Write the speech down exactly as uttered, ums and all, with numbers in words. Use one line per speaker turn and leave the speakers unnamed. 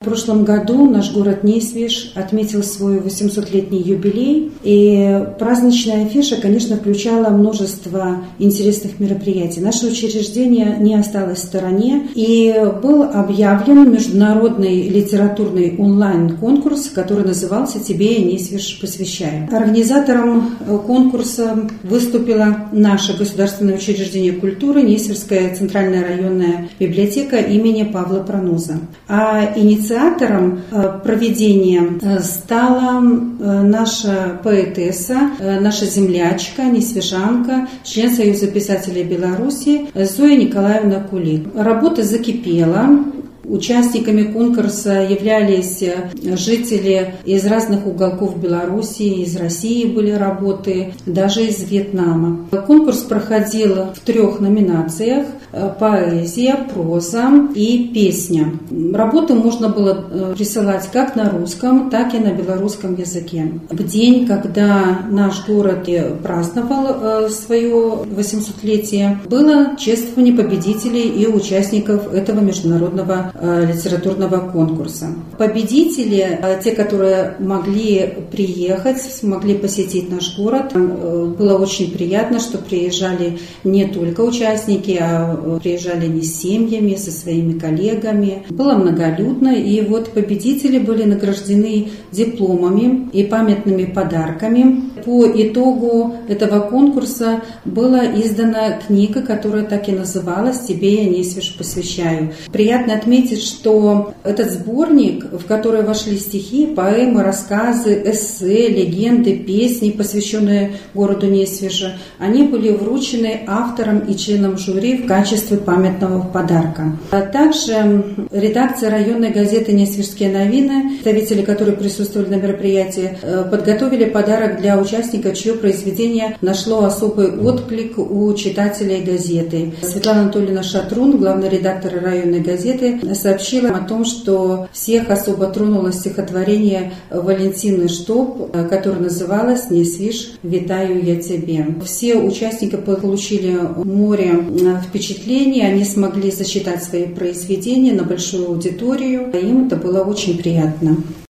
В прошлом году наш город Несвеж отметил свой восьмисотлетний юбилей, и праздничная афиша, конечно, включала множество интересных мероприятий. Наше учреждение не осталось в стороне, и был объявлен международный литературный онлайн-конкурс, который назывался «Тебе я Несвеж посвящаю». Организатором конкурса выступило наше государственное учреждение культуры Несвежская центральная районная библиотека имени Павла Пронуза. А инициатором проведения стала наша поэтесса, наша землячка, несвежанка, член Союза писателей Беларуси Зоя Николаевна Кулик. Работа закипела. Участниками конкурса являлись жители из разных уголков Беларуси, из России были работы, даже из Вьетнама. Конкурс проходил в трех номинациях: поэзия, проза и песня. Работы можно было присылать как на русском, так и на белорусском языке. В день, когда наш город праздновал свое восьмисотлетие, было чествование победителей и участников этого международного литературного конкурса. Победители, те, которые могли приехать, смогли посетить наш город, было очень приятно, что приезжали не только участники, а приезжали не с семьями, со своими коллегами. Было многолюдно, и вот победители были награждены дипломами и памятными подарками. По итогу этого конкурса была издана книга, которая так и называлась «Тебе я Несвеж посвящаю». Приятно отметить, что этот сборник, в который вошли стихи, поэмы, рассказы, эссе, легенды, песни, посвященные городу Несвежу, они были вручены авторам и членам жюри в качестве памятного подарка. А также редакция районной газеты «Несвежские новины», представители, которые присутствовали на мероприятии, подготовили подарок для участника, чье произведение нашло особый отклик у читателей газеты. Светлана Анатольевна Шатрун, главный редактор районной газеты, сообщила о том, что всех особо тронуло стихотворение Валентины Штоп, которое называлось «Несвеж, витаю я тебе». Все участники получили море впечатлений, они смогли зачитать свои произведения на большую аудиторию, им это было очень приятно.